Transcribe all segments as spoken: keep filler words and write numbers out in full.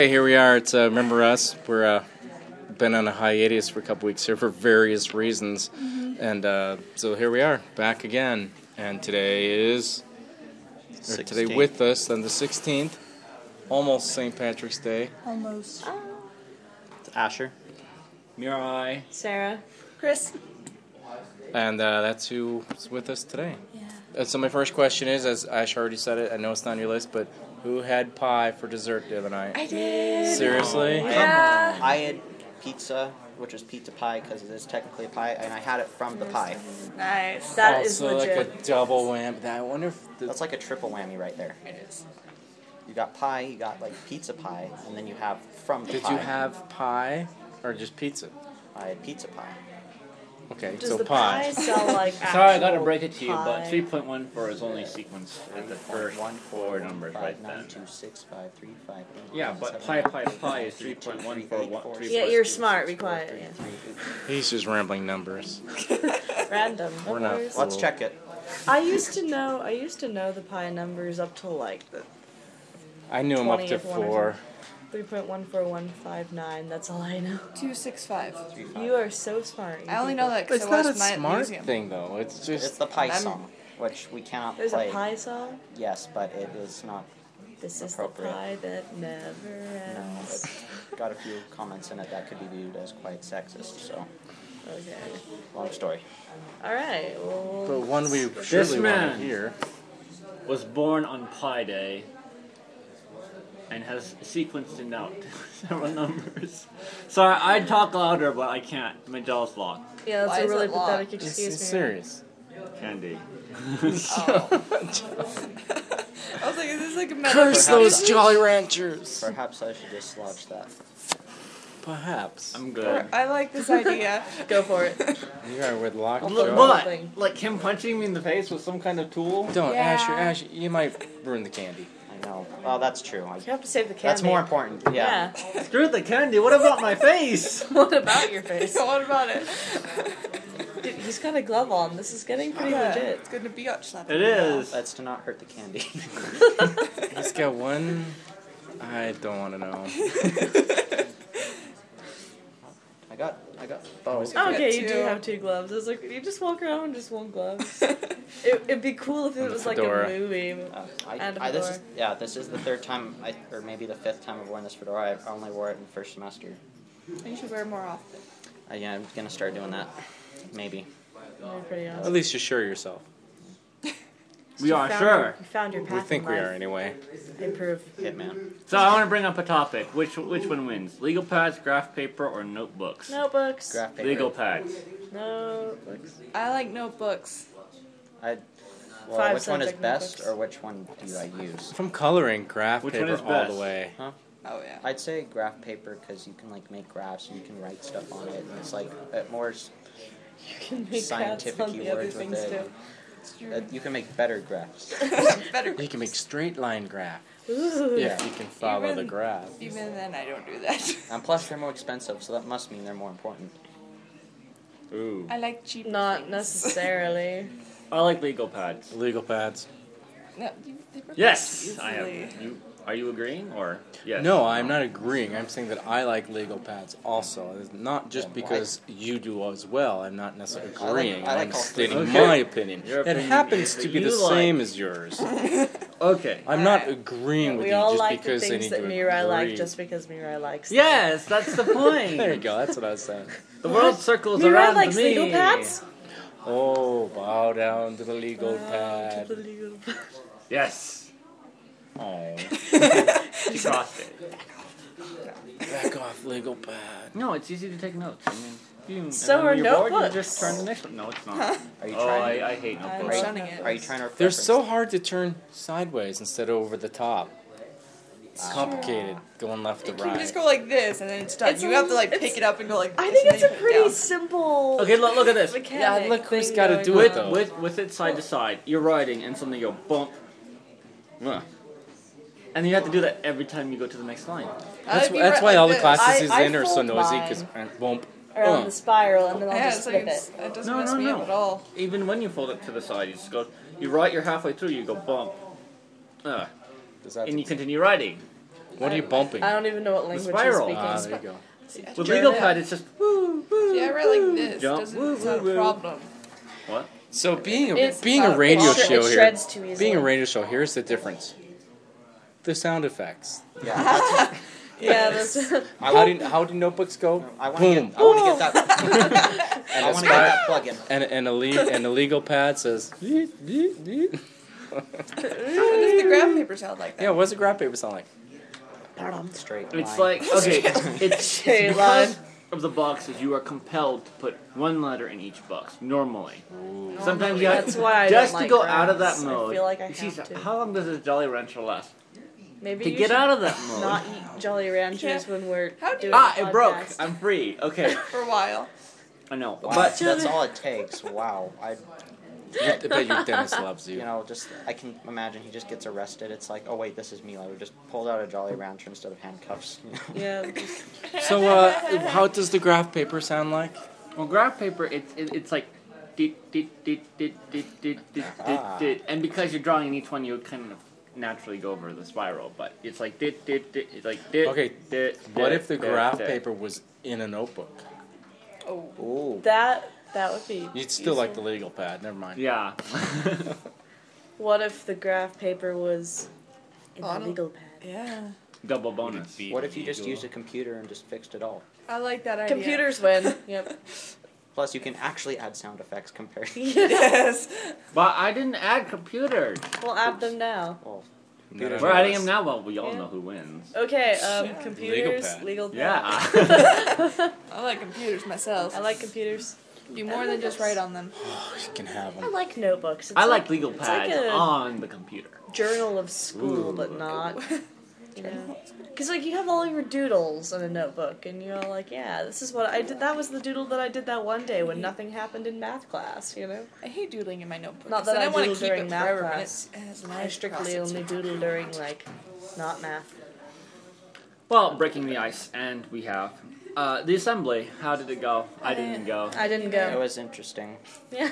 Hey, here we are. It's uh, Remember Us. We're uh, been on a hiatus for a couple weeks here for various reasons, mm-hmm. and uh, so here we are back again. And today is or today with us on the sixteenth, almost Saint Patrick's Day. Almost. Oh. It's Asher, Mirai, Sarah, Chris, and uh, that's who's with us today. Yeah. And so my first question is, as Ash already said it, I know it's not on your list, but who had pie for dessert the other night? I did. Seriously? I Yeah. had, I had pizza, which was pizza pie because it is technically a pie, and I had it from the pie. Nice. That is also legit. like a double whammy. I wonder if the, That's like a triple whammy right there. It is. You got pie, you got like pizza pie, and then you have from the did pie. you have pie or just pizza? I had pizza pie. Okay, Does so the pie. pie sell like actual Sorry, I gotta break it to you, pie? but three point one four is only sequence at the first One, four numbers five, right nine, then. two, six, five, three, five, eight, Yeah, nine, but seven, pi eight, pi pi is three point one four one three. Yeah, plus you're two. smart. Be quiet. Yeah. He's just rambling numbers. Random. We're not. numbers. Let's check it. I used to know. I used to know the pie numbers up till like the I knew him up to twentieth one or four. three point one four one five nine. That's all I know. Two six five. Three, five. You are so smart. You I only people. know that But because it's I not a watched my smart museum. thing, though. It's It's just the pie I'm- song, which we cannot There's play. a pie song. Yes, but it is not. This is Appropriate. the pie that never No, ends. it's got a few comments in it that could be viewed as quite sexist. So, Okay. long story. All right. Well, but one we This surely want man to hear. was born on Pi Day and has sequenced in out several numbers. Sorry, I'd talk louder, but I can't. My jaw's locked. yeah, that's Why a is really it locked? pathetic It's, excuse. it's me. serious. Candy. Oh. I was like, is this like a metaphor? Curse those Jolly Ranchers. Perhaps I should dislodge that. Perhaps. I'm good. I like this idea. Go for it. You are with locked Look, jaw. what? What? Like him punching me in the face with some kind of tool? Don't, Yeah. Asher, Asher, you might ruin the candy. I know. Well, that's true. I, You have to save the candy. that's more important. Yeah. Yeah. Screw the candy. What about my face? What about your face? What about it? Dude, he's got a glove on. This is getting pretty Yeah, legit. It's gonna be out slap. It is. That's to not hurt the candy. He's got one. I don't want to know. I got. I got both. Oh. Okay, you Two. do have two gloves. I was like, you just walk around with just one glove. it, it'd be cool if it And a was like fedora. a movie. Uh, I, And a I, this is, fedora. yeah, this is the third time, I, or maybe the fifth time I've worn this fedora. I only wore it in the first semester. You should wear more often. Uh, yeah, I'm gonna start doing that. Maybe. You're pretty At awesome. least you're sure yourself. We You are found sure. Your, you found your path We think in we life. are anyway. Improve. Hitman. So I want to bring up a topic. Which which one wins? Legal pads, graph paper, or notebooks? Notebooks. Graph paper. Legal pads. Notebooks. I like notebooks. I, well, Five which one is subject best, notebooks. or which one do I use? If I'm coloring, graph Which one paper is all best? the way. Huh? Oh yeah. I'd say graph paper because you can like make graphs and you can write stuff on it, and it's like uh, more s- You can make scientific graphs on the other words with things it. too. It's true. Uh, you can make better graphs. Better. You can make straight line graph Ooh. if you can follow the Even- graph. Even then, I don't do that. And plus, they're more expensive, so that must mean they're more important. Ooh. I like cheap. Not things. necessarily. I like legal pads. Legal pads. No, you, they break Yes, easily. I am. You are you agreeing or yes? No, I'm not agreeing. I'm saying that I like legal pads also. It's not just Yeah, well, because you do as well. I'm not necessarily I like- agreeing. I like I'm all three. stating Okay. my opinion. Your It opinion happens is to that be the you like- same as yours. Okay. I'm not Alright. agreeing with We you all just like the because I things need that to Mirai like agree. just because Mirai likes them. Yes, that's the point. There you go. That's what I was saying. The world circles Mirai around likes me. legal pads? Oh, bow down to the legal Wow, pad. to the legal pad. Yes. Oh, She crossed it. back off, legal pad. No, it's easy to take notes. I mean, you, and So then are when you're bored, notebooks. You just turn the next one. No, it's not. Are you Oh, trying? I, I hate I notebooks. love shunning it. Are you trying to? They're reference- so hard to turn sideways instead of over the top. It's complicated going left to You right. just go like this, and then it's done. It's you a- have to like it's- pick it up and go like. This I think and it's a then you put it pretty down. simple Okay, look, look at this. mechanic. Yeah, look who's thing gotta going do on. it, With, though. with, with it side to side, you're writing and suddenly you go bump. Ugh. And you have to do that every time you go to the next line. That's, I'd be that's right why like all the this. classes I- he's I in are so fold noisy mine. because bump. Around uh. the spiral, and then I'll Yeah, just it's flip like it. it's, it doesn't No, mess no, me no. up at all. Even when you fold it to the side, you just go, you write your halfway through, you go bump. Ugh. Does that And you continue writing. What are you bumping? I don't even know what language he's spiral. speaking. Ah, there you go. With Sure. legal pad, it's just woo, woo. Yeah, I read like this. Jump, Doesn't woo, it's not woo, woo. a problem. What? So being a It's being a not- radio it shred- show it here, shreds too easily. being a radio show, here's the difference: the sound effects. Yeah, that's, Yeah, that's How do how do notebooks go? I want to Boom. get. I want to get that. And I a want to get spy- that plug-in. and and a le- and a legal pad says. What does the graph paper sound like? That? Yeah, what's a graph paper sound like? Straight It's line. like okay, it's, it's Straight because of the boxes. You are compelled to put one letter in each box normally. Sometimes you have That's why I just don't to like go out of that graphs. mode. I feel like I Jeez, have to. how long does this Jolly Rancher last? maybe To you get should out of that mode. not eat Jolly Ranchers when we're How do doing you- ah, a it broke. podcast. I'm free. Okay, For a while. I know, Wow, but that's all it takes. Wow, I, I bet your dentist loves you. you know, just I can imagine he just gets arrested. It's like, oh wait, this is me. I would just pulled out a Jolly Rancher instead of handcuffs. You know? Yeah. So, uh, how does the graph paper sound like? well, graph paper, it's it, it's like. Dit, dit, dit, dit, dit, dit, dit, Ah. dit. And because you're drawing in each one, you kind of naturally go over the spiral. But it's like dit, dit, dit, it's like dit. Okay, dit, What dit, if the dit, graph dit. paper was in a notebook? Oh. Ooh. That that would be. You'd still like the useful. legal pad. Never mind. Yeah. What if the graph paper was in On the a- legal pad? Yeah. Double bonus. What if you just used a computer and just fixed it all? I like that idea. Computers win. Yep. Plus, you can actually add sound effects compared. Yes. But I didn't add computers. We'll add them now. Well, Computers We're are adding us. them now. Well, we all Yeah. know who wins. Okay. Um, computers. pad. Legal pad. Yeah. I like computers myself. I like computers. Do more than just write on them. Oh, you can have I them. like notebooks. It's I like legal it's pads like a on the computer. journal of school, Ooh. but not. You know, because like you have all your doodles in a notebook, and you're like, yeah, this is what I did. That was the doodle that I did that one day when nothing happened in math class. You know, I hate doodling in my notebook. Not 'cause that then I I want to doodle keep during it math forever, but class. it's, it has I lines strictly across it. only doodle during like not math. Well, breaking the ice, and we have uh, the assembly. How did it go? I didn't go. I didn't it go. was interesting. Yeah.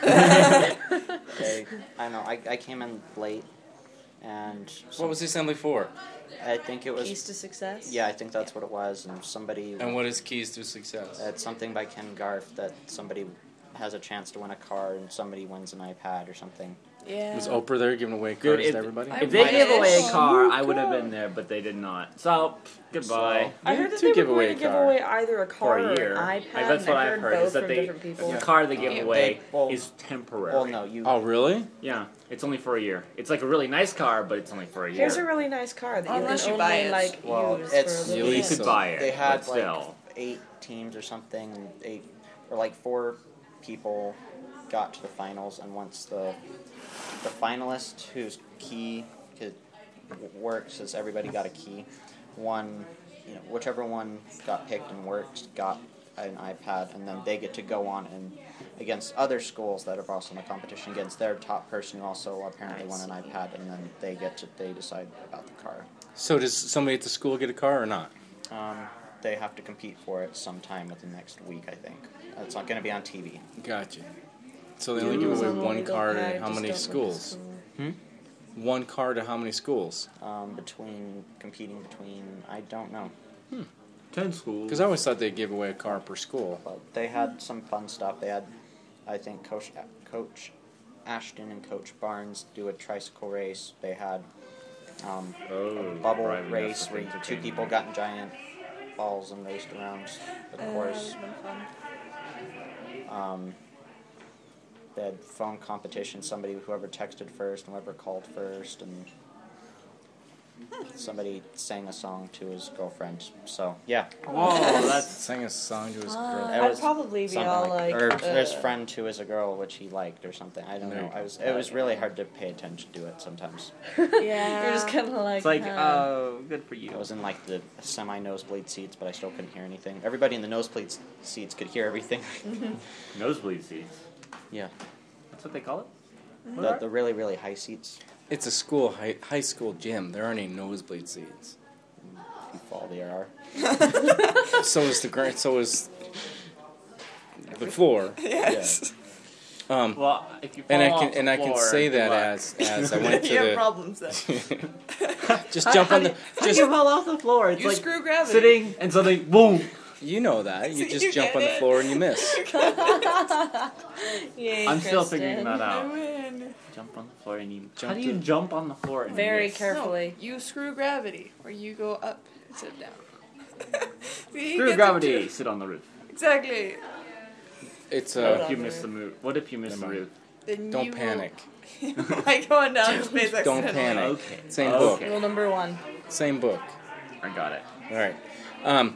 I, I don't know. I, I came in late, and some- What was the assembly for? I think it was. Keys to success. Yeah, I think that's what it was. And somebody. And what is keys to success? It's something by Ken Garf that somebody has a chance to win a car and somebody wins an iPad or something. Yeah. Was Oprah there giving away Good, cars if- to everybody? I If they wish. gave away a Oh, car, I would have been there, but they did not. So, goodbye. I You heard that do they give were away going a to give car. away either a For car a or year. an iPad. Like, that's and what I I've heard heard, both is that from they- different people. The car they give Yeah, away they- well- is temporary. Well, no, you. Oh, really? Yeah, it's only for a year. It's like a really nice car, but it's only for a year. Here's a really nice car that you Unless can you buy only it. like Well, use it's- for a You little you lease bit. could it. buy it, They had but like still. eight teams or something, and eight or like four people got to the finals, and once the the finalist whose key could, works is everybody got a key. One, you know, whichever one got picked and works got an iPad, and then they get to go on and against other schools that are also in the competition against their top person who also apparently won an iPad, and then they get to they decide about the car. So does somebody at the school get a car or not? Um, they have to compete for it sometime within the next week, I think. It's not going to be on T V. Gotcha. So they only give Doodles away on the one legal car pad, to how just many don't look at schools? school. Hmm? One car to how many schools? Um, between competing between, I don't know, Ten schools. Because I always thought they'd give away a car per school. but they had some fun stuff. They had, I think, Coach Coach Ashton and Coach Barnes do a tricycle race. They had um, Oh, a bubble driving race us where to two people got in giant balls and raced around the Uh, course. that's been fun. Um, they had phone competition. Somebody, whoever texted first, and whoever called first, and somebody sang a song to his girlfriend. So yeah, Whoa, that's Sang a song to his Uh, girl. It I'd was probably be something all like, like, or uh, his friend to his girl, which he liked, or something. I don't There know. you I was. It was really hard to pay attention to it sometimes. Yeah. You're just kind of like. it's like, huh. oh, good for you. I was in like the semi nosebleed seats, but I still couldn't hear anything. Everybody in the nosebleed s- seats could hear everything. Nosebleed seats. Yeah, That's what they call it. the, the really really high seats. It's a school high, high school gym. There aren't any nosebleed seats. If you fall, there are. So is the ground. So is the floor. Yes. Um, Well, if you fall and I off can the and I can floor, say good that luck. as as I went to you have the problems then. just How- jump how on the do- how do just you fall off the floor. It's You like screw gravity. sitting and suddenly boom. you know that you So just you jump get on the it? floor and you miss. Yay, I'm still Kristen. figuring that I out. win. Jump on the floor and you. Jump how do you to- jump on the floor and Very miss? carefully. No, you screw gravity, where you go up instead of down. See, he Screw gets it gravity. too. Sit on the roof. Exactly. It's What uh if you miss the move? What if you miss the Never mind. roof? Then don't you panic. Will, like going down in space Don't accidentally. panic. Okay. Same okay. book. Rule number one. Same book. I got it. All right. Um.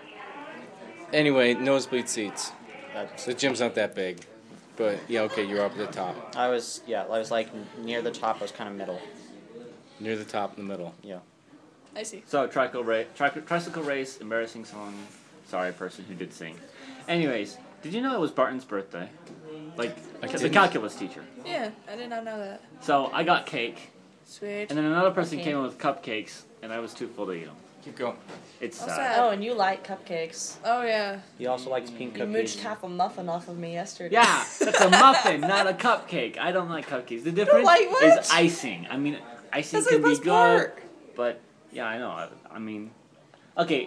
Anyway, nosebleed seats. That's, The gym's not that big, but yeah, okay, you're up at the top, I was yeah, I was like near the top. I was kind of middle. near the top in the middle. Yeah. I see. So tricycle race, tri- tricycle race, embarrassing song. Sorry, person who did sing. Anyways, did you know it was Barton's birthday? Like I the didn't. calculus teacher. Yeah, I did not know that. So I got cake, Sweet. and then another person Okay. came in with cupcakes, and I was too full to eat them. Keep going. It's Oh, sad. sad. Oh, and you like cupcakes. Oh yeah. He also likes pink You cookies. mooched half a muffin off of me yesterday. Yeah, that's a muffin, not a cupcake. I don't like cupcakes. The difference like what? is icing. I mean, icing That's the can be best good, part. but yeah, I know. I, I mean, okay.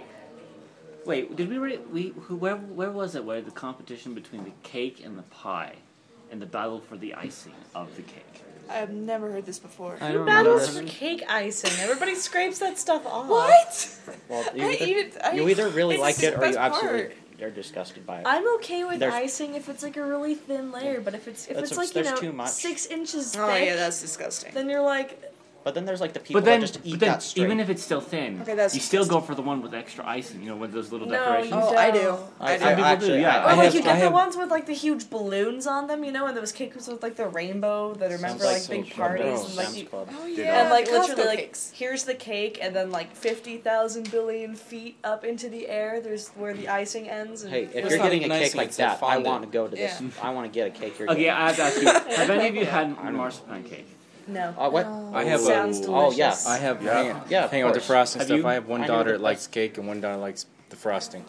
Wait, did we re- we who, where where was it? Where the competition between the cake and the pie, and the battle for the icing of the cake? I have never heard this before. I Who don't battles remember. for cake icing? Everybody scrapes that stuff off. What? Well, you I either, eat it- I- you either really it's like the it or best you absolutely part. you're disgusted by it. I'm okay with There's- icing if it's like a really thin layer, but if it's if That's it's a- like you there's know too much. six inches thick, Oh yeah, that's disgusting. then you're like, But then there's like the people But then, that just eat but then that straight. even if it's still thin, Okay, that's you still go disgusting. for the one with extra icing. You know, with those little No, decorations. you Oh, I do. don't. I, I, do. Some people actually, do, yeah. or I like have- you I get the have- ones with like the huge balloons on them, you know, and those cakes with like the rainbow that are meant Sounds for like like big so parties, gross. and like Sam's you, Club. Oh Did yeah. and like Costco literally like cakes. here's the cake, and then like fifty thousand billion feet up into the air, there's where the icing ends. And Hey, if It's you're not getting a even cake icing, like it's like that, I fondant. want to go to this. Yeah. I want to get a cake. You're Okay, getting. I have to ask you: have any of you had marzipan cake? no, Uh, what? I have sounds a, delicious. Oh, yes. I have Yeah. hang on, Yeah, of hang on with the course. frosting Have stuff. you? I have one I know daughter the that likes best- cake and one daughter likes the frosting.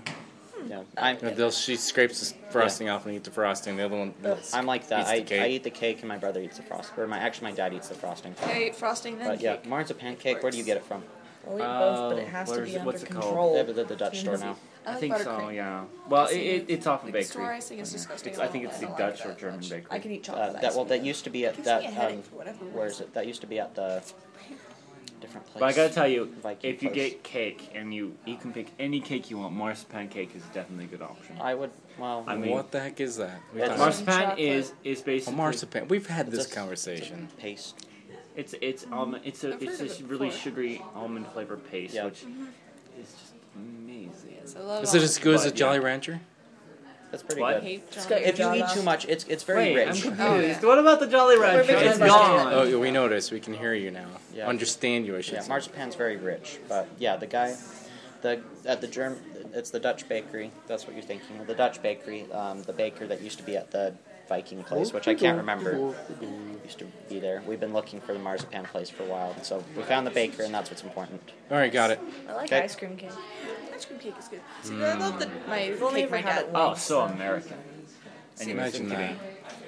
Yeah, I'm, Uh, they'll- She scrapes the frosting off and eats the frosting. The other one, Ugh. I'm like that. Eats I, the cake. I eat the cake and my brother eats the frosting. Or my actually my dad eats the frosting. I ate frosting then But yeah, cake. marzipan cake. Where do you get it from? We'll eat both, but it Uh, has to where's be it- under what's it called? control. They have it at the Dutch store now. I, I like think so. buttercream. Yeah. Well, it, Icing it, it's off a like bakery. store icing is disgusting. It's, I think it's I the don't Dutch like or that German much. bakery. I can eat Uh, chocolate that icing. well, that used to be at Gives that. me a Um, headache for whatever where is reason. it? That used to be at the different place. But I gotta tell you, Viking if you place. get cake and you you can pick any cake you want, marzipan cake is definitely a good option. I would. Well, I mean, what the heck is that? We It's- talked- marzipan Chocolate. is is a basically marzipan. We've had this It's a- conversation. paste. it's it's almond it's a I've it's heard of this it really before. sugary almond flavored paste, Yeah. which is just amazing. Yes, I love Is it as good as a But, yeah. Jolly Rancher? That's pretty What? I good. hate It's Jolly got- If you eat Java. too much, it's it's very Wait, I'm rich. confused. Oh, yeah. What about the Jolly Rancher? big It's fans of gone. Oh, we noticed. We can hear you now. Yeah. Understand you, I should Yeah, say. marzipan's very rich, but yeah, the guy, the at the Germ, it's the Dutch bakery. That's what you're thinking of. The Dutch bakery, um, the baker that used to be at the Viking place, which I can't remember, used to be there. We've been looking for the marzipan place for a while, so we found the baker, and that's what's important. All right, got it. I like Okay. ice cream cake. Ice cream cake is good. See, I love the my We've only cake ever my had dad. it Oh, once. so American. Anyway, Imagine so that. kidding.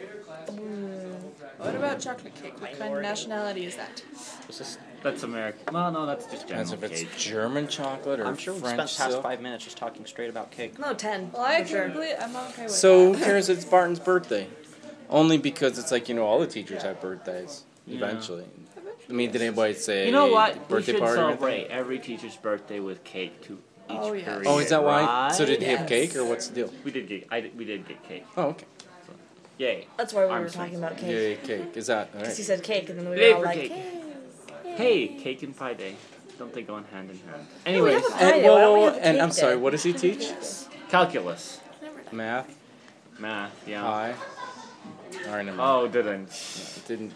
What about chocolate cake? What kind of nationality is that? This is, That's American. Well, no, that's just general Depends if it's cake. German chocolate or I'm sure we French spent past silk. five minutes just talking straight about cake. No, ten. Well, I for sure. completely, I'm okay with So that. who cares? It's Barton's birthday. Only because it's like you know all the teachers have birthdays Yeah. eventually. I mean, did anybody say You know what? We birthday should party? or anything? celebrate every teacher's birthday with cake to each Oh, yes. period. Oh, is that why? So did he Yes. have cake or what's the deal? we did get? I did, we did get cake. Oh, okay. Yay! That's why we I'm were saying talking about cake. Yay, cake. Is that all Because he right? said cake, and then we Yay were all for like, cake. "Yay." Hey, cake and pie day. Don't they go on hand in hand? we Anyways, have a- And, Friday, whoa, why don't we whoa, have whoa, a and cake I'm sorry. day? What does he teach? calculus, Math, math. Yeah. pi. All right, never mind. Oh, didn't. It didn't.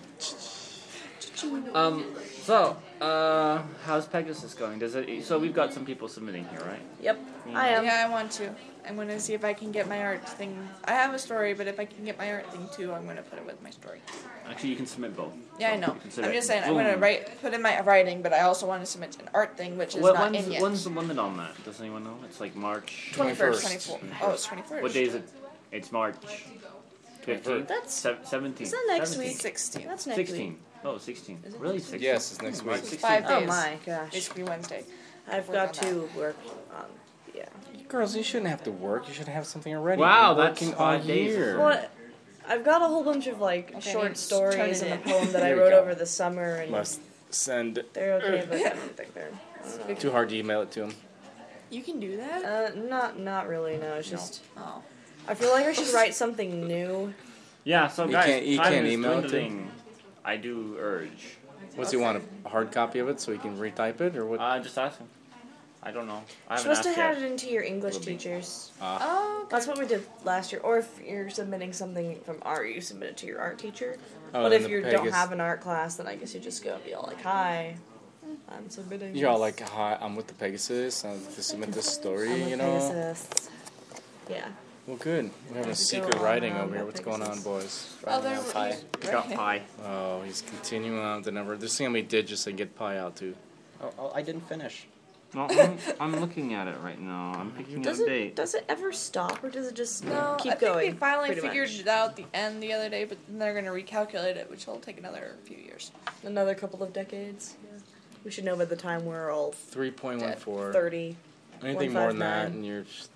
Um. So, uh, how's Pegasus going? Does it? So we've got some people submitting here, right? Yep, I am. Yeah, I want to. I'm going to see if I can get my art thing. I have a story, but if I can get my art thing too, I'm going to put it with my story. Actually, you can submit both. Yeah, I know. You can submit I'm just saying I'm going to boom. write, put in my writing, but I also want to submit an art thing, which is What, not when's, in yet. when's the limit on that? Does anyone know? It's like March. twenty-first. twenty-four. Oh, it's twenty-first. What day is it? It's March. Fifteenth. That's- seventeenth. Is that next seventeenth. week? sixteen. That's next Sixteen. week. Oh, sixteen. Is it Really, next week? sixteen? Yes, it's next March week. sixteenth. Five Oh days. my gosh. Basically Wednesday. I've Work got on to work on. Yeah. Girls, you shouldn't have to work. You should have something already. Wow, You're that's working five all days. year. Well, I've got a whole bunch of like Okay, short it's- turn stories it and a in. poem that I There you wrote go. over the summer, and Must send. they're okay, but I don't think they're. I don't know. Too hard to email it to him. You can do that? Uh, not not really. No, it's just Oh. I feel like I should write something new. Yeah, so You guys, can't- you time can't is email it to dwindling. I do urge. What's he want? A hard copy of it so he can retype it, or what? Uh, just ask him. I don't know. I You're haven't supposed to asked have yet. it into your English Will be. teachers. Ah, Oh, okay. That's what we did last year. Or if you're submitting something from art, you submit it to your art teacher. oh, but then if the you don't Pegasus- have an art class, then I guess you just go and be all like, "Hi, I'm submitting." You're all this. like, "Hi, I'm with the Pegasus. I'm to submit this story." I'm you with know. Pegasus. Yeah. Well, good. We're having a Have to secret go writing on, over here. um, What's going on, Pegasus. boys? Oh, there Running out of We got pie. Oh, he's continuing on with the number. There's how many digits they get pi out to. Oh, oh, I didn't finish. Well, I'm, I'm looking at it right now. I'm picking Does a it date. does it ever stop, or does it just No, keep I think going? they finally pretty figured much? it out at the end the other day, but then they're going to recalculate it, which will take another few years. Another couple of decades. We should know by the time we're all Three point one four. thirty. Anything more than that, and you're. Just,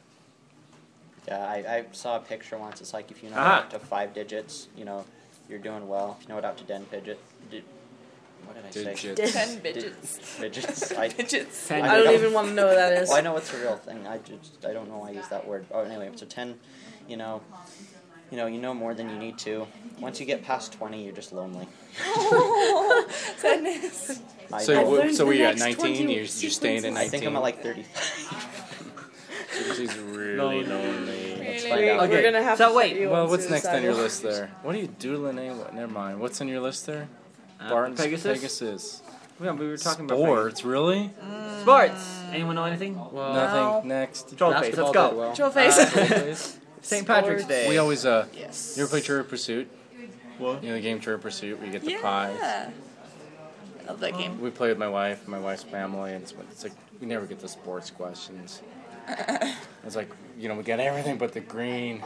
Yeah, I, I saw a picture once. It's like if you know Aha. it out to five digits, you know, you're doing well. If you know it out to ten digit, di- what did I say? Digits. Ten Di- digits. digits. I, Digits. Ten I don't know. even want to know what that is. well, I know it's a real thing. I just I don't know why I use that word. Oh, anyway, so ten, you know, you know, you know more than you need to. Once you get past twenty, you're just lonely. Oh, goodness. I, so, I, I've what, learned so the were you at next nineteen? twenty You're, you're staying at sequences. I nineteen. think I'm at like thirty-five. She's really Lonely. lonely. Let's Really? find out. Okay, We're gonna have so to wait, put you Well, on what's next on your suicidal. list there? What are you doodling? Eh? What? Never mind. What's on your list there? Uh, Barton's Pegasus? Pegasus. Yeah, we were talking about Sports, really? Pegasus. Sports. Anyone know anything? Well, No. nothing. Next. Troll face. Let's Basketball did go. well. Troll face. Please. Saint Patrick's Sports. Day. We always uh. Yes. You ever play Trivial Pursuit? What? You know the game Trivial Pursuit. We get the Yeah. pie. I love that game. We play with my wife, my wife's family, and it's, it's like we never get the sports questions. It's like you know we got everything but the green.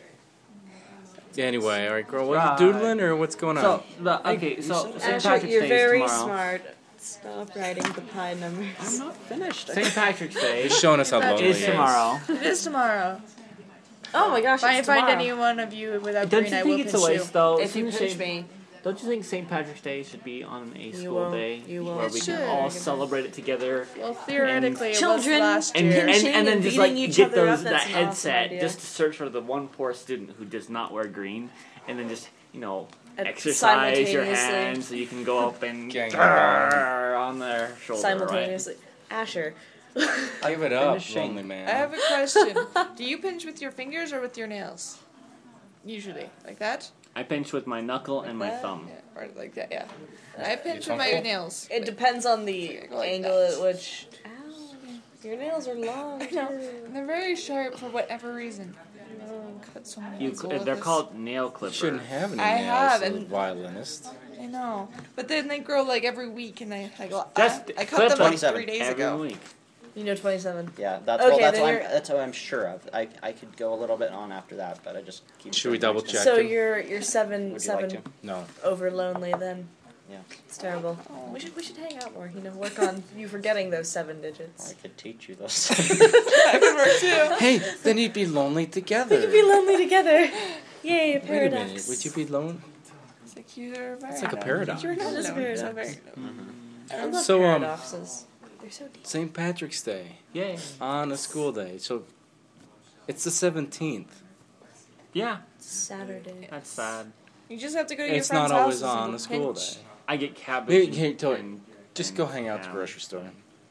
Yeah, anyway, all right, girl. What Right. you doodling or what's going on? So, the, okay, so Saint Asher, Patrick's you're Day very is tomorrow. smart. Stop writing the pie numbers. I'm not finished. Saint Patrick's Day He's showing us how That lonely is he tomorrow. It is tomorrow. Oh my gosh, If I it's find tomorrow. any one of you without Don't green, you I will think it's pinch a waste, you. though? If you Shouldn't pinch Saint- me, Don't you think Saint Patrick's Day should be on a You school won't. day You won't. where It we can should. all celebrate it together? Well, theoretically, it Children was last And, year. and, Pinching and then and just like beating each get other those up, that that's an awesome headset idea. just to search for the one poor student who does not wear green, and then just you know And exercise your simultaneously- hand so you can go up and Gang grrr on their shoulder. simultaneously. Asher. Give it up, Finishing. lonely man. I have a question. Do you pinch with your fingers or with your nails? Usually, like that. Right? I pinch with my knuckle Like and my that? thumb. Yeah, or like that. Yeah. I pinch Your with my tongue? nails. It depends on the I go like angle that. at which. Ow. Your nails are long. I know. too. And they're very sharp for whatever reason. I cut so many You, nails they're with this. called nail You clippers. shouldn't have any I nails, have, as a and- violinist. I know, but then they grow like every week, and I I go. Just I, I clip cut them like twenty-seven three days Every ago. week. You know twenty-seven. Yeah, that's Okay, well. That's then what I'm, you're- that's what I'm sure of. I, I could go a little bit on after that, but I just keep. Should we doing double next check? time. So him? you're you're seven Would you like seven to? No. over lonely then. Yeah. It's terrible. We should we should hang out more. You know, work on you forgetting those seven Well, I digits. could teach you those. That could work too. Hey, then you'd be lonely together. We could be lonely together. Yay, a Wait a paradox. minute. Would you be lonely? It's like you're very It's like a alone. paradox. You're not It is a alone. It's paradox. very alone. I love So, um, paradoxes. They're so deep. Saint Patrick's Day Yay. on a school day. So it's the seventeenth. Yeah, Saturday. that's sad. You just have to go to your It's friend's not always houses on and a school pinch. day. I get cabbage. Hey, and- hey, tell you, and- Just and go hang out at the ham. grocery store.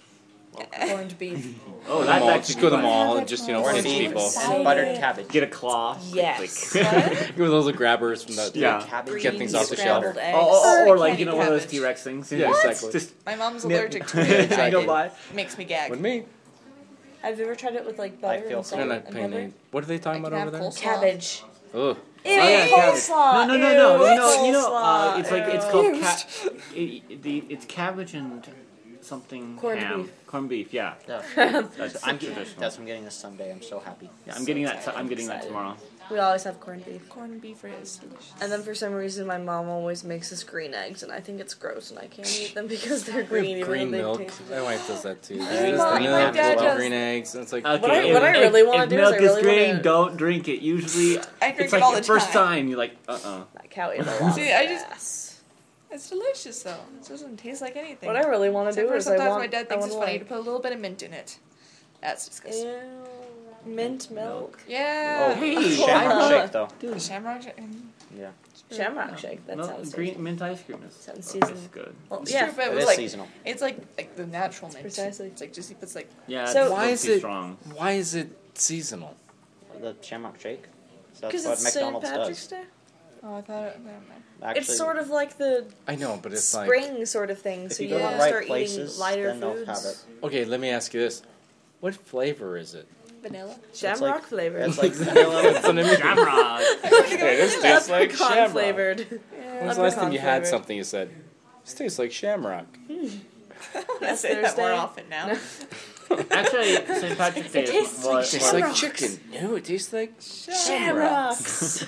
Corned beef. Oh, The that's mall. actually Just go to the fun. mall and just you know Or pinch feed people. Excited. buttered cabbage. Get a claw. Yes. Like- What? Give those little grabbers from the Yeah. Cabbage. Get things Green off the shelf. scrambled eggs. Oh, oh, or, Or like candy you know one of those cabbage. T Rex things. Yeah, What? exactly. Just My mom's nip- allergic to it. I go Exactly. by. Makes me gag. With me. Have you ever tried it with like butter feel and so salt And I and paint pepper? it. What are they talking I about can over have there? coleslaw. Cabbage. Ugh. Ew, Oh, yeah, cabbage. coleslaw. No, no, no, Ew, no. You know, you know. coleslaw. Uh, it's like it's Ew. called ca- it, the it's cabbage and something Corned ham. beef. Corned beef. Yeah. Yeah. That's I'm getting, traditional. that's I'm getting this Sunday. I'm so happy. Yeah, I'm getting that. excited, I'm getting that excited. tomorrow. We always have corned beef. Corned beef is delicious. And then for some reason, my mom always makes us green eggs, and I think it's gross, and I can't eat them because they're We green. have even green though they milk. taste- My wife does that too. My She does mom- the my milk, dad the does- green eggs. And it's like, Okay, What I- if- what I really if- wanna if do is milk I really green, wanna- don't drink it. Usually, I drink it's it like all the the first time. time you're like, uh uh That cow ate a lot. See, of I just- ass. It's delicious though. It doesn't taste like anything. What I really want to Except do for is I sometimes want. my dad I thinks it's wanna, funny to like, put a little bit of mint in it. That's disgusting. Ew. Mint milk. Yeah. Oh, Hey, Shamrock I- Shake though. dude. Shamrock. Shake- mm, Yeah, Shamrock shake. That Milk- sounds green tasty. mint ice cream is Sounds oh, seasonal. it's good. Well, It's yeah. true, but it it was is like seasonal. it's like like the natural mint. Precisely. It's like Jesse puts like Yeah, So- it's why not is too it? strong? Why is it seasonal? The Shamrock Shake. So Because that's what it's Saint McDonald's Patrick's does. Day. oh I thought it, never mind. Actually, It's sort of like the I know, but it's like. spring sort of thing. if So you you go to want the to right start places, eating lighter then they'll foods. have it. Okay, let me ask you this: what flavor is it? Vanilla. Shamrock like- flavor. It's like vanilla. That's what I mean. Shamrock. Hey, this tastes like Pecan shamrock. flavored. When was the last time you had Unpecan-flavored. something you said, this tastes like shamrock? I say that more Thursday. often now. Actually, Saint Patrick's Day It is tastes what- like It tastes what- like Shamrocks. chicken. No, it tastes like Shamrocks.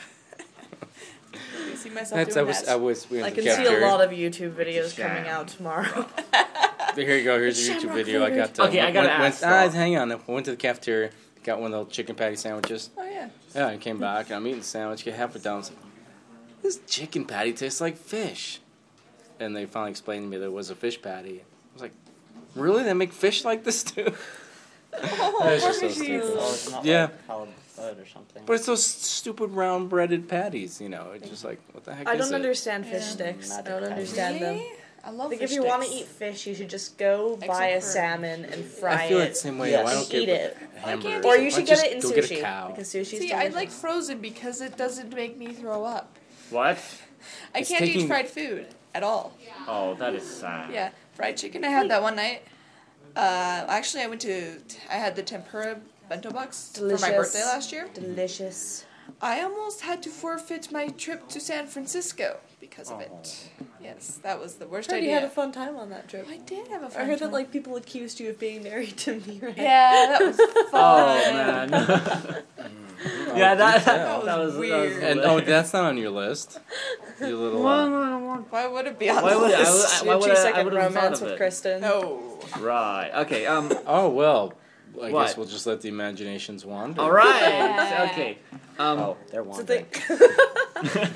I see myself That's I doing was that. I was we I went can to see a cafeteria. lot of YouTube videos Sham. coming out tomorrow. Here you go. Here's a YouTube Shamrock video. I got. flavored. Uh, Okay, I went- gotta went- ask, went- ah, though. hang on. I went to the cafeteria. Got one of those chicken patty sandwiches. Oh yeah. Yeah, I came back. and I'm eating the sandwich. Get halfway down. I was like, this chicken patty tastes like fish. And they finally explained to me that it was a fish patty. I was like, really? They make fish like this too? Oh, That's poor just so fishies. stupid. Oh, it's not Yeah. like halibut or something. But it's those stupid round breaded patties, you know. It's just like, what the heck I is don't it? understand fish Yeah. sticks. I Magic don't patty. understand them. Really? I love Like fish if you want to sticks. eat fish, you should just go buy a Except for- salmon and fry I feel it the same way. Yes. Why and don't get eat it. a hamburger? can't Or Why you don't should get just it in go sushi Get a cow. because sushi's See, delicious. I like frozen because it doesn't make me throw up. What? I It's can't taking- eat fried food at all. Oh, that is sad. Yeah, fried chicken. I had that one night. Uh, actually, I went to. I had the tempura bento box for Delicious. my birthday last year. Delicious. I almost had to forfeit my trip to San Francisco because of it. Yes, that was the worst I heard you idea. had a fun time on that trip. I did have a fun I heard time. that like people accused you of being married to me, right? Yeah, that was fun. Oh man. yeah, that, That that, was was weird. And oh, that's not on your list. You little. Uh, Why would it be on Why the would I- I list? would- why Your would two I- I second would've thought romance of with it. Kristen. No. Right. Okay. Um. oh well. I What? guess we'll just let the imaginations wander. All right. Yeah. Okay. Um. Oh, they're So wandering. they-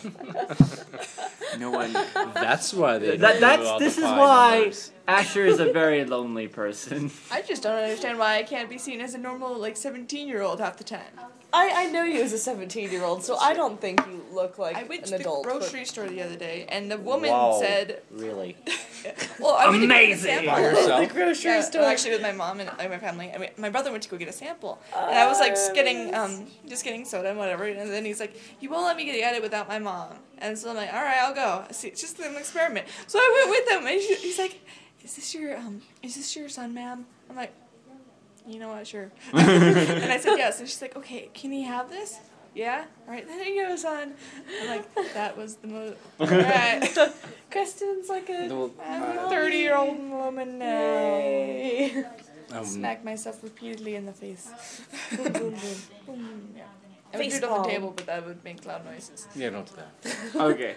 No one. That's why they. That, don't do that's. all the This is pie why numbers. Asher is a very lonely person. I just don't understand why I can't be seen as a normal, like, seventeen-year-old half the time. I, I know you as a seventeen-year-old, so I don't think you look like I went an to the adult. but- grocery store the other day, and the woman Wow. said, Really? "Well, I went to go get a Amazing. sample." By yourself? the grocery Yeah, store. well, actually, with my mom and like, my family. I mean, my brother went to go get a sample, and I was like just getting, um, just getting soda and whatever. And then he's like, "You won't let me get it without my mom." And so I'm like, "All right, I'll go." See, it's just an experiment. So I went with him, and he- he's like, "Is this your, um, is this your son, ma'am?" I'm like, "You know what? Sure." And I said yes, and she's like, "Okay, can he have this?" Yeah. All right. There you go, son. I'm like, that was the most. All right. Kristen's like a No, I'm uh, a thirty-year-old woman now. Yay. um, Smack myself repeatedly in the face. Boom, boom, boom. Mm, yeah. I would do Face it on the palm. table, but that would make loud noises. yeah, don't do that. Okay.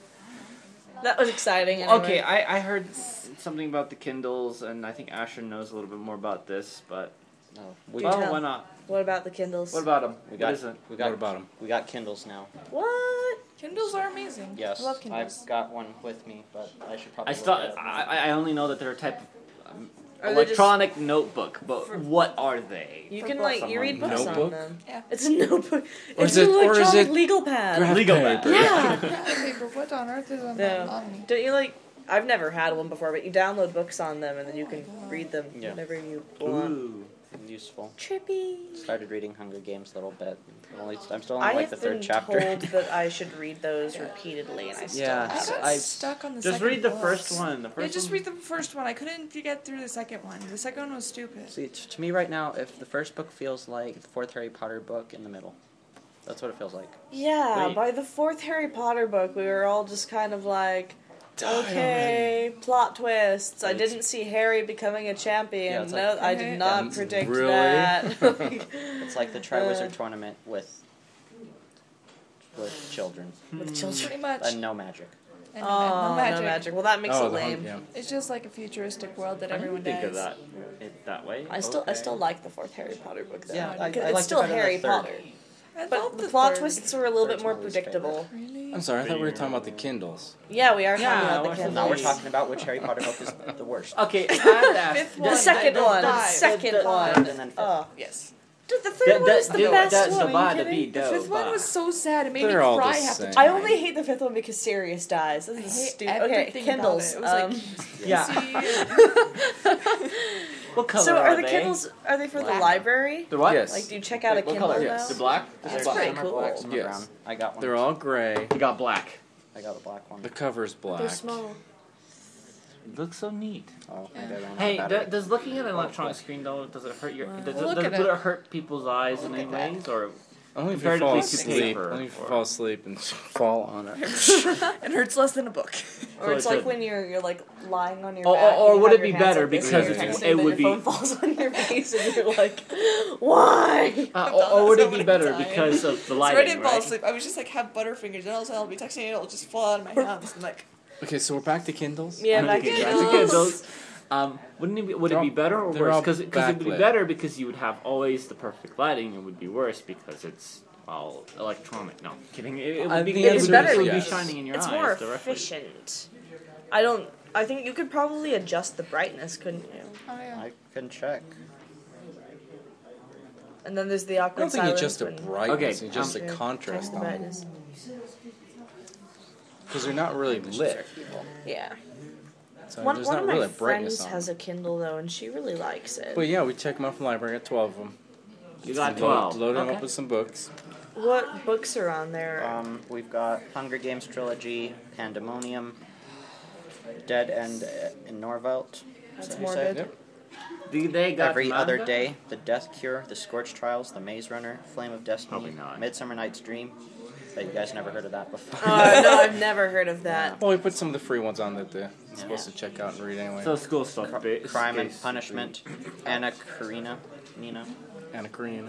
That was exciting. Anyway. Okay. I I heard s- something about the Kindles, and I think Asher knows a little bit more about this, but No. We, Do well, tell. why not? What about the Kindles? What about them? we What got is it? we got What about them? we got Kindles now. What? Kindles are amazing. Yes, I love Kindles. I've got one with me, but I should probably. I look thought it up. I I only know that they're a type of um, Are they just- electronic notebook, but what are they? You For can books. like you read books Notebook? on them. Yeah. It's a notebook. Or it's is it- an or is electronic it legal pad. graph Legal paper? paper. Yeah. Paper, what on earth is on, No. on me? Don't you like? I've never had one before, but you download books on them and then you can read them Yeah. whenever you want. Ooh. Useful. Trippy. Started reading Hunger Games a little bit. I'm, only, I'm still on I like have the been third chapter. told that I should read those repeatedly, and I still Yeah, I haven't. got I- stuck on the Just second read the book. first one. The Yeah, first just one. read the first one. I couldn't get through the second one. The second one was stupid. See, t- to me right now, if the first book feels like the fourth Harry Potter book in the middle, that's what it feels like. Yeah, Wait. by the fourth Harry Potter book, we were all just kind of like, Die okay, plot twists. I It's- didn't see Harry becoming a champion. Yeah, it's no, like- I did not Um, predict really? that. It's like the Triwizard Uh. Tournament with with children with children. Pretty much. and no magic. And no, Oh, ma- no magic. no magic. Well, that makes Oh, it the hun- lame. yeah. It's just like a futuristic world that I everyone didn't think does. of that it, that way. I still, I Okay. still like the fourth Harry Potter book though. Yeah, I- I Because liked it's it still better than the Harry third. Potter, I but love the, the plot third. twists were a little bit Third's more my least predictable. Really? I'm sorry, I thought we were talking about the Kindles. Yeah, we are Yeah, talking about what's the the Kindles. Now we're Nice. talking about which Harry Potter book is the worst. Okay, I have to ask. Fifth The one. second I- one. The five. second The- the one. third and then fifth. Oh, Yes. dude, the The, third one is the, the the, best the, one. the, Are you the, kidding? the, The fifth one was so sad. It made They're me all cry the half the same. time. I only hate the fifth one because Sirius dies. This I is hate stupid. Okay, everything Kindles. about it. It was Um, like, Yeah. What color so are, are the they? Kindles? Are they for the Black. library? The what? Yes. Like, do you check out Wait, a what Kindle color? now? Yes. The black? That's There's pretty some are cool. black, some are Yes. brown. I got one. They're all gray. You got black. I got the black one. The cover's black. They're small. It looks so neat. Oh, maybe I don't Hey, have do, battery. does looking at an electronic screen though, does it hurt your? Wow. Does, Look does, at would it. it hurt people's eyes in any ways, or Only if you fall Comparatively to asleep. paper, Only if you or- fall asleep and fall on it. it hurts less than a book. Or it's So like it- when you're you're like lying on your Or- back. or and you would have it be your hands better like this because and you're it's- texting, it but would your be- phone falls on your face and you're like, why? uh, I've or, done or that would so it be many better times. because of the So I lighting, didn't fall right? asleep. I was just like have butterfingers, and all of a sudden I'll be texting and it'll just fall out of my hands. And like, Okay, so we're back to Kindles. Yeah, Okay, back to back to Kindles. Kindles. Um, wouldn't it be, would They're it be all- better or they're worse? all Because it would be backlit. better because you would have always the perfect lighting. It would be worse because it's all electronic. No, kidding. It, it Uh, would be, the it would answer be, is it would yes. be shining in your It's eyes more directly. efficient. I don't. I think you could probably adjust the brightness, couldn't you? oh yeah. I can check. And then there's the I awkward don't think it's silence just a when- brightness, Okay, it's just um, a Turn contrast the on them. brightness. Because they're not really lit. Yeah. So One, there's one not of my really a brightness friends on has them. a Kindle though, and she really likes it. But yeah, we check them out from the library. I got twelve of them. You got Load- twelve. Load them Okay. up with some books. What books are on there? Um, we've got Hunger Games trilogy, Pandemonium, Dead End in Norvelt. That's Is that how you morbid. say it? Yep. Do they got Every manga? Other Day, The Death Cure, The Scorch Trials, The Maze Runner, Flame of Destiny, Probably not. Midsummer Night's Dream. Bet you guys never heard of that before. Oh no, I've never heard of that. Well, we put some of the free ones on that they're supposed to check out and read anyway. So school stuff. ba- Crime and space- Punishment, Anna Karenina, Nina, Anna Karenina.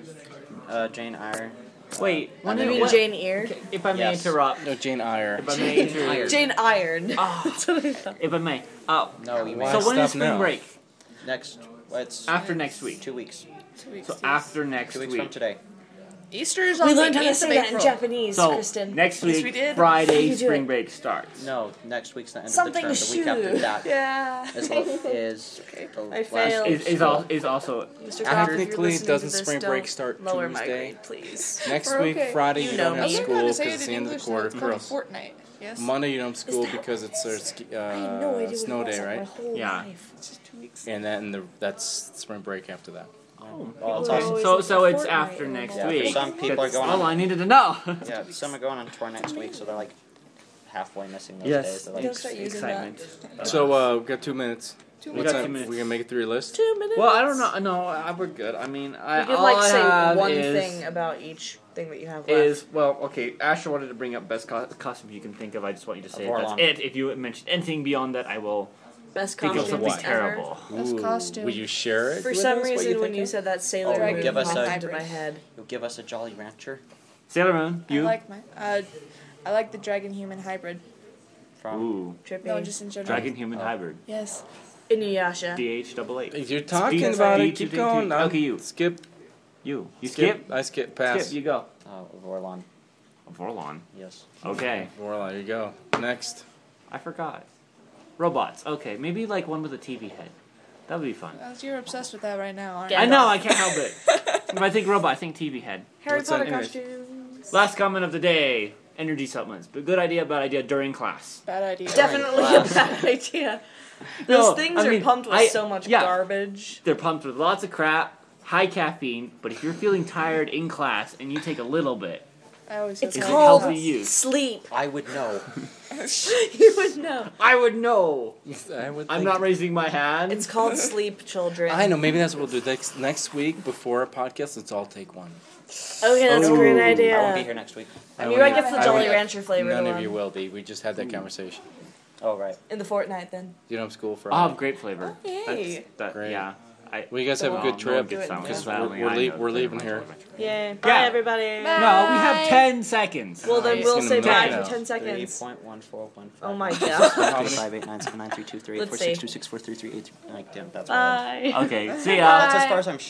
uh, Jane Eyre. Wait, And when You then did mean what- Jane Eyre? If I may Yes. interrupt, No, Jane Eyre. if I may interrupt, Jane Iron. Ah. That's what I thought. if I may, uh, No, you Why so may. when is stop spring now? break? Next, it's After next week. two weeks. Two weeks. So after next Two weeks week. from today. Easter is on We the learned how to eighth of say that in April. Japanese, So Kristen. next Yes, week, we did. How do Friday, you do spring it? break starts. No, next week's the end Something of the term. The week after shoe. that Yeah. is, is Okay. the I last failed. Is, is, al- is also Mister Crawford, if you're Technically, listening doesn't to this, spring break don't start lower my Tuesday? grade, please. Next We're week, okay. Friday, You you, know don't me. have I learned school how to because say it it's in the end of English, the so quarter. it's called Girls. Fortnite. Yes. Monday, you don't have school that- because it's our ski, uh, I had no idea what snow it was day, like my right? whole Yeah. life. It's just two weeks. And then the, that's spring break after that. Oh, Well, it's People also- always so look so at it's Fortnite after and next all Yeah, that. for week. some people That's are going all on- I needed to know. Yeah, some are going on tour next week, so they're like halfway missing those Yes, days. They're Don't like, start using excitement. So uh, we've got two minutes. Two We What's got up? two minutes. We gonna make it through your list? Two minutes. Well, I don't know. No, I, we're good. I mean, I You can all like I say have one is, thing about each thing that you have left. is well, okay. Asher wanted to bring up best co- costume you can think of. I just want you to say it. That's Vorlon. it. If you mention anything beyond that, I will Best think of costumes something what? ever. terrible. Best Ooh, costume. Will you share it? For with some us, what reason, you when think you of? said that Sailor Oh, Moon give us popped a- into my head. you'll give us a Jolly Rancher Sailor Moon, you. I like my. Uh, I like the dragon human hybrid. from. Ooh, Trippy. No, just in general. dragon human Oh. hybrid. Yes. Inuyasha. D H double A. If you're talking Speed- about speed it, to keep do- going. to- I'm- okay, you. Skip. You. You skip. I skip. Pass. Skip. You go. Oh, Vorlon. Vorlon. Yes. Okay. Well, there you go. Next. I forgot. Robots. Okay, maybe like one with a T V head. That would be fun. Uh, You're obsessed with that right now, aren't Yeah. I you? know. I can't help it. If I think robot, I think T V head. Harry What's Potter that? Anyways. costumes. Last comment of the day: energy supplements. But good idea, bad idea during class. Bad idea. Definitely a bad idea. Those No, things I are mean, pumped with I- so much yeah. garbage. They're pumped with lots of crap, high caffeine. But if you're feeling tired in class and you take a little bit, I always It's say Is it called healthy use? sleep. I would know. You would know. I would know. I would I'm think- not raising my hand. It's called sleep, children. I know. Maybe that's what we'll do next next week before our podcast. Let's all take one. Okay, that's a Ooh. great I won't be idea. here next week. And you might get the I Jolly would- Rancher flavor None one. of you will be. We just had that conversation. Oh, right. In the fortnight, then. You don't have school for. I'll have grape flavor. Oh, yay. That's, that, Great. yeah. I, Well, you guys have a Oh, good no trip. one gets that one. Because I we're, mean, we're, I lea- know we're that leaving my here. toilet. Yay. Bye, Yeah. everybody. Bye. No, we have ten seconds. Well, then He's we'll gonna say knock bye it for out. ten Three seconds. point one four one five. Oh my god. Three five eight nine seven nine three two three eight Let's four see. six two six four three three eight. Like, damn, that's wild. Bye. Okay, see ya. That's as far as I'm.